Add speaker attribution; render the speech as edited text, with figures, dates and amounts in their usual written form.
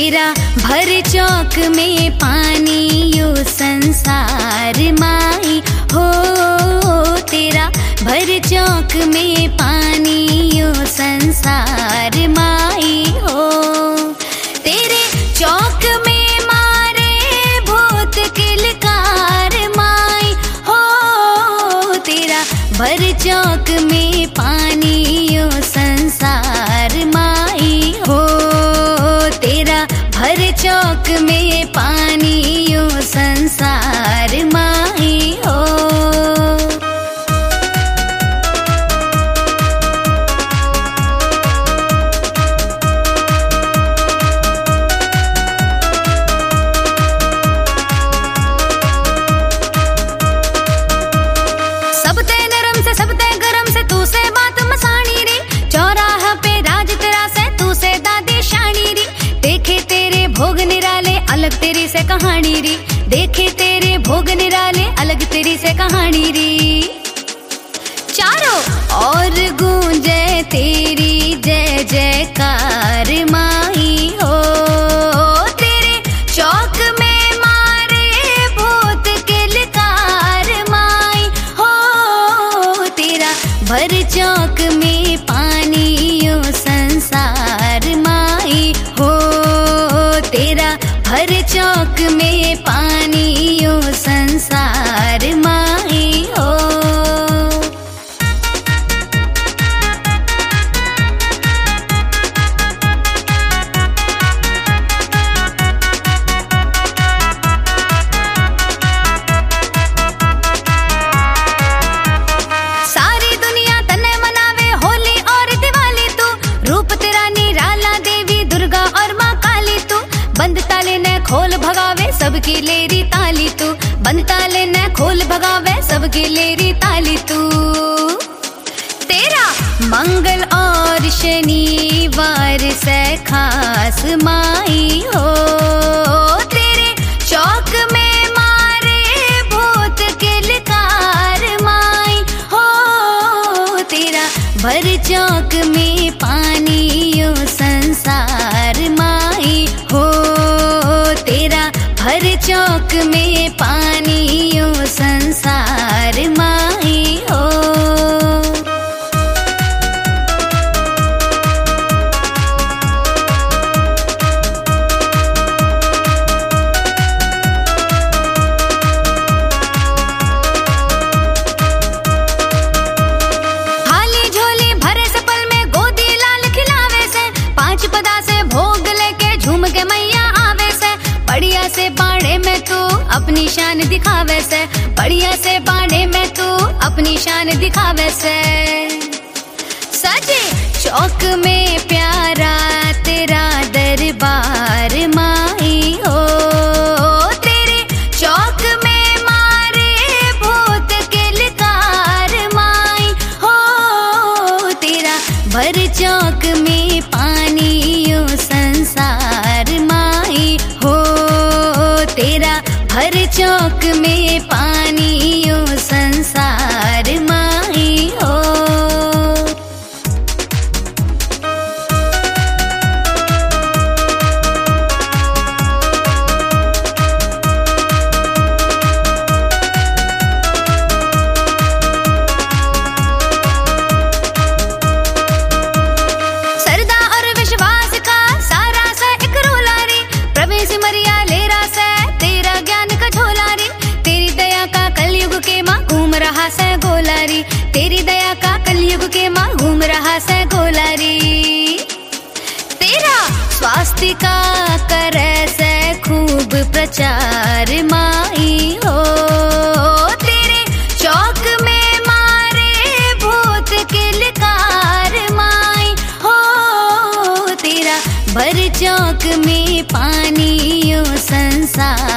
Speaker 1: तेरा भर चौक में पानी यो संसार माई हो। तेरा भर चौक में पानी यो संसार माई हो। तेरे चौक में मारे भूत किलकार माई हो। तेरा भर चौक में पानी यो संसार माई हो। तेरा भर चौक में पानी यो संसार माई हो। अलग तेरी से कहानी री, देखे तेरे भोग निराले अलग तेरी से कहानी री। चारों और गूंजे तेरी जय जयकार माई हो। तेरे चौक में मारे भूत किलकार माई हो। तेरा भर चौक में पानी यो संसार माई हो। तेरा भर चौक में पानी यो संसार माई हो। सारी दुनिया तन्ने मनावे होली और दिवाली तू। रूप तेरा निराला देवी दुर्गा और माँ काली तू। बंद ताले न खोल भगावे सबकी लेरी ताली तू। बंद ताले न खोल भगावे सबकी लेरी ताली तू। तेरा मंगल और शनिवार से खास माई हो। तेरे चौक में मारे भूत किलकार माई हो। तेरा भर चौक में पानी यो संसार माई हो। तेरा भर चौक में पानी यो संसार माई हो। थाली झोली भरे से पल में गोदी लाल खिलावे से। 5 पदा से भोग लेके झूम के मैया आवे से। बढ़िया से बाड़े में तू अपनी शान दिखावे से। बढ़िया से बाड़े में तू अपनी शान दिखावे से। सजे चौक में प्यारा तेरा दरबार माई हो। तेरे चौक में मारे भूत किलकार माई हो। तेरा भर चौक में पानी यो संसार माई हो। तेरा भर चौक में पानी यो संसार माई हो। श्रद्धा और विश्वास का सारा सा एक रोला रे। प्रवेश मरिया लेरा से तेरा ज्ञान का झोला रे। तेरी दया का कलयुग के माँ घूम रहा से गोला रे। तेरी दया का कलयुग के माँ घूम रहा से गोला रे। तेरा स्वास्थ्य का करे से खूब प्रचार माई हो। तेरे चौक में मारे भूत किलकार माई हो। तेरा भर चौक में पानी यो संसार